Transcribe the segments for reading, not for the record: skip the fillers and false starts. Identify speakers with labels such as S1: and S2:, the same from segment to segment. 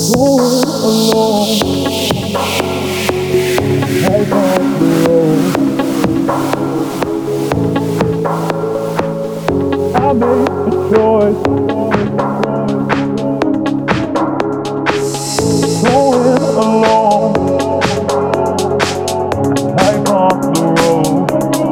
S1: Going alone, life on the road. I made a choice. Going alone, life on the road.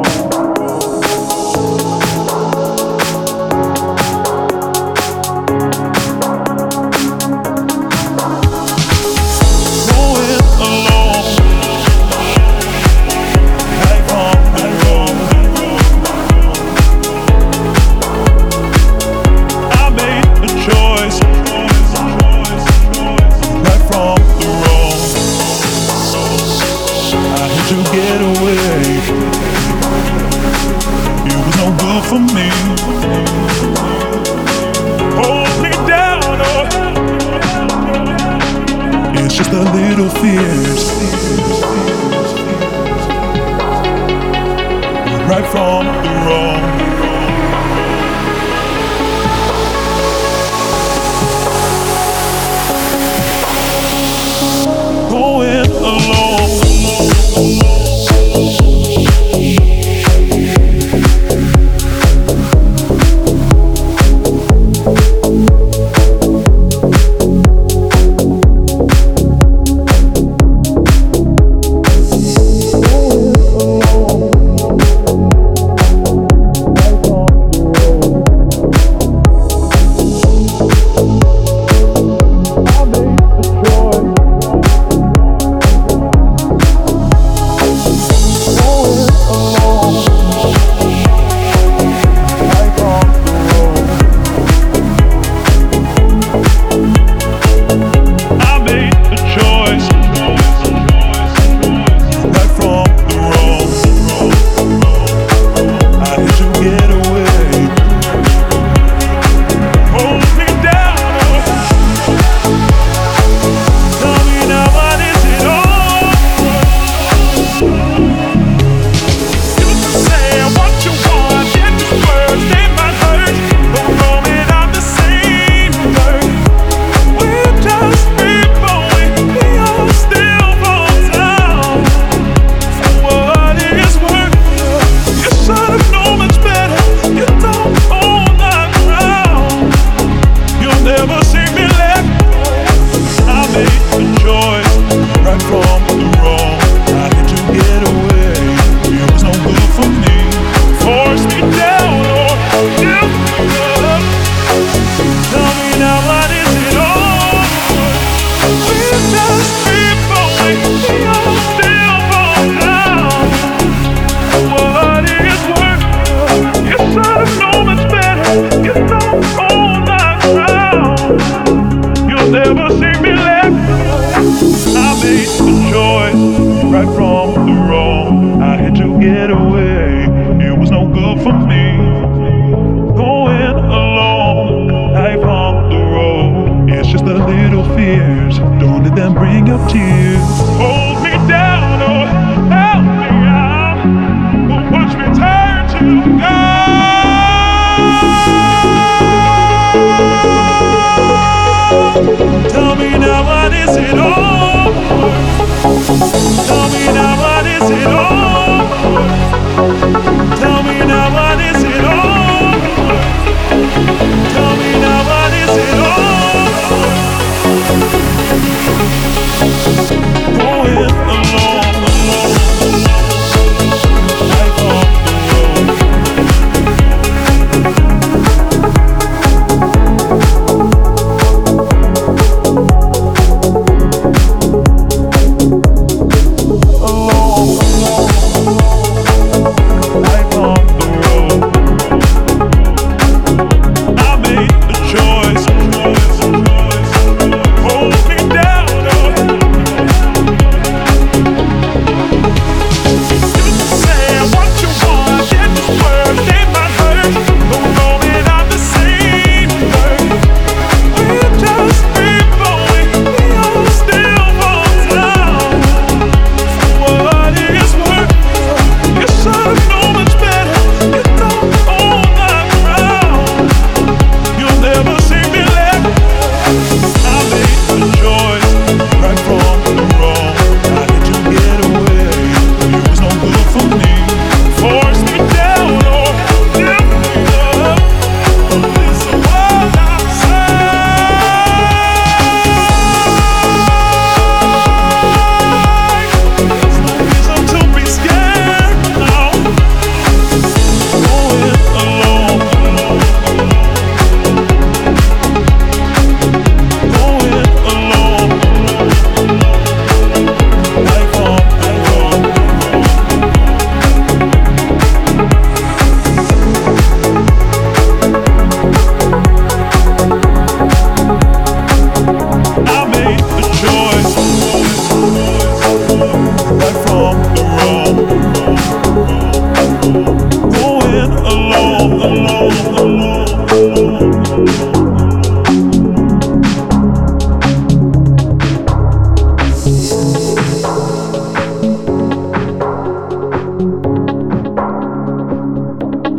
S1: To get away, it was no good for me. Hold me down, oh. It's just a little fierce, right from the wrong. Going alone. Never see me left. I made the choice, right from the wrong. I had to get away. It was no good for me. Going alone, life on the road. It's just a little fears. Don't let them bring up tears. Hold me down, oh, help me out. Watch me turn to God. Tell me now, what is it all? Tell me now, what is it all? Tell me now, what is it all? Tell me now, what is it all? Going alone, life on the road.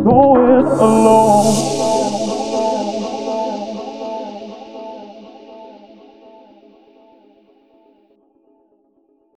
S1: going alone.